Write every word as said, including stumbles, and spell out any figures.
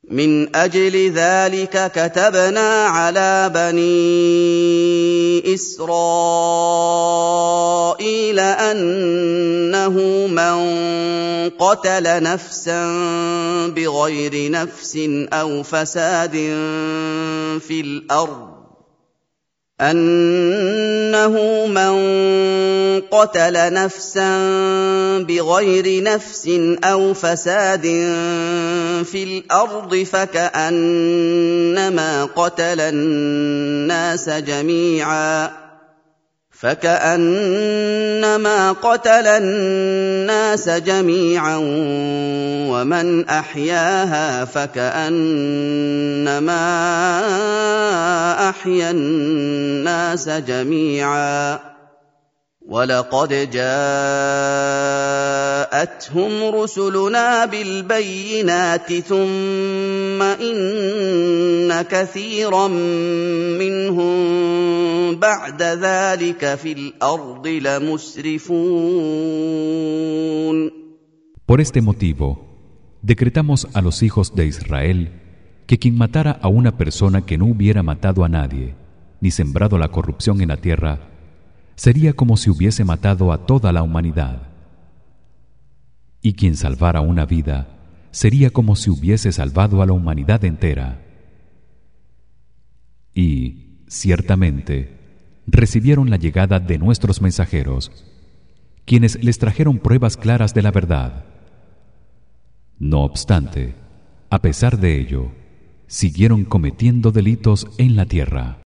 من أجل ذلك كتبنا على بني إسرائيل أنه من قتل نفسا بغير نفس أو فساد في الأرض أنه من قتل نفسا بغير نفس أو فساد في الأرض فكأنما قتل الناس جميعا فكأنما قتل الناس جميعا ومن أحياها فكأنما أحيا الناس جميعا ولقد جاءتهم رسلنا بالبينات ثم إن كثيرا منهم بعد ذلك في الأرض لمسرفون. Por este motivo, decretamos a los hijos de Israel que quien matara a una persona que no hubiera matado a nadie, ni sembrado la corrupción en la tierra, sería como si hubiese matado a toda la humanidad. Y quien salvara una vida, sería como si hubiese salvado a la humanidad entera. Y, ciertamente, recibieron la llegada de nuestros mensajeros, quienes les trajeron pruebas claras de la verdad. No obstante, a pesar de ello, siguieron cometiendo delitos en la tierra.